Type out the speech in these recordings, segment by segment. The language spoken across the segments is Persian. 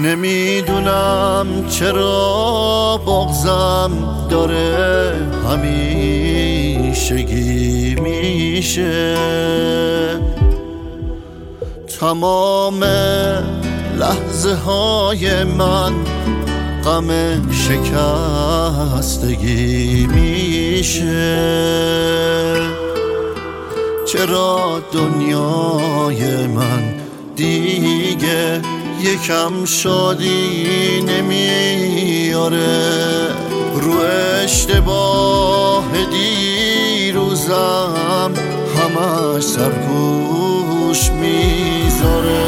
نمیدونم چرا بغضم داره همیشگی میشه، تمام لحظه های من غم شکستگی میشه. چرا دنیای من دیگه یکم شادی نمیاره؟ رو اشتباه دیروزم همش سرپوش میذاره.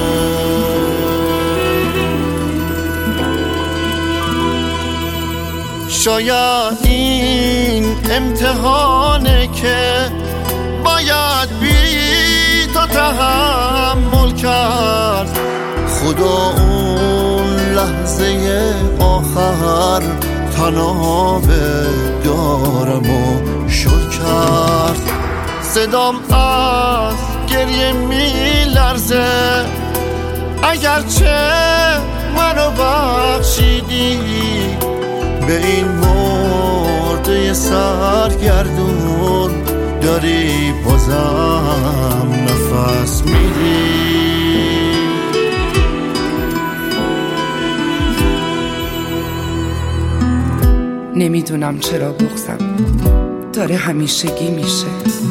شاید این امتحانه که باید بی تو تحمل کرد. خدا اون لحظه آخر تناب دارم و شل کرد. صدام از گریه میلرزه، اگرچه منو بخشیدی به این مرده سرگردون داری بازم نفس میدی. نمیدونم چرا بغضم داره همیشگی میشه،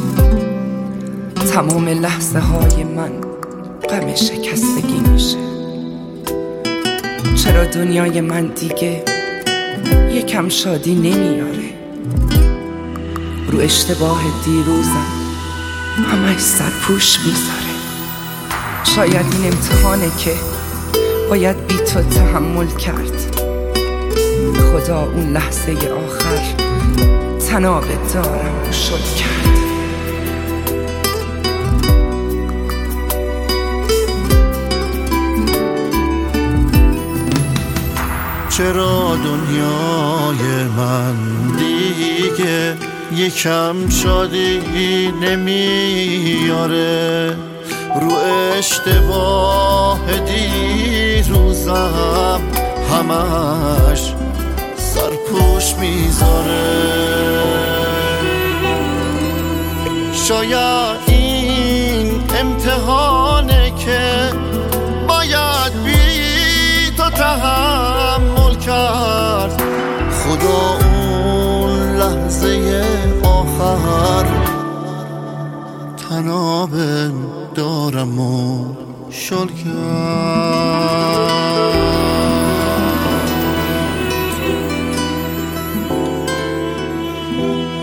تمام لحظه های من غم شکستگی میشه. چرا دنیای من دیگه یکم شادی نمیاره؟ رو اشتباه دیروزم همش سرپوش میذاره. شاید این امتحانه که باید بی تو تحمل کرد. خدا اون لحظه آخر تناب دارم و شل کرد. چرا دنیای من دیگه یکم شادی نمیاره؟ رو اشتباه دیروزم همش سرپوش میذاره. شاید این امتحانه که باید بی تو تحمل کرد. خدا اون لحظه آخر تناب دارم و شل کرد.